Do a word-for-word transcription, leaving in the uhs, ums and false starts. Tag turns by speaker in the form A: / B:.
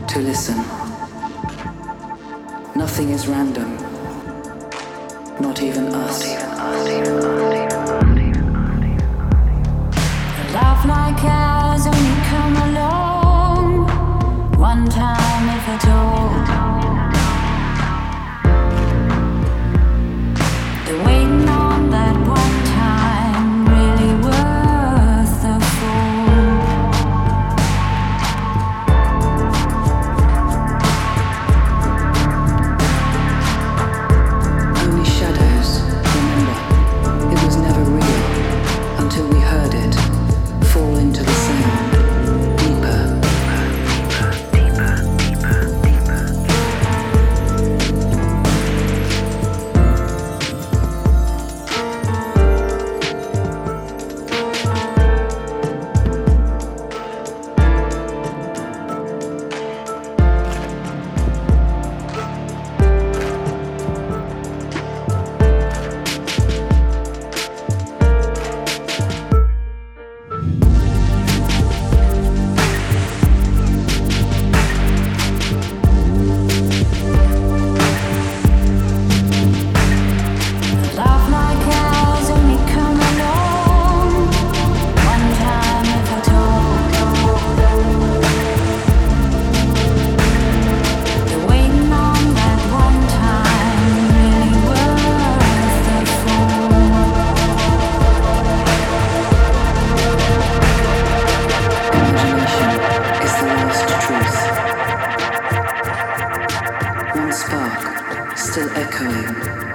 A: to listen. Nothing is random, not even us.
B: Love like ours only come along one time if at all. The waiting on that one time really worth the fall.
A: Only shadows, remember, it was never real until we heard it fall into the sound, deeper, deeper, deeper, deeper, deeper.
B: Love like ours only come along one time if at all. The waiting on that one time really worth the fall.
A: Imagination is the last truth. One spark, still echoing,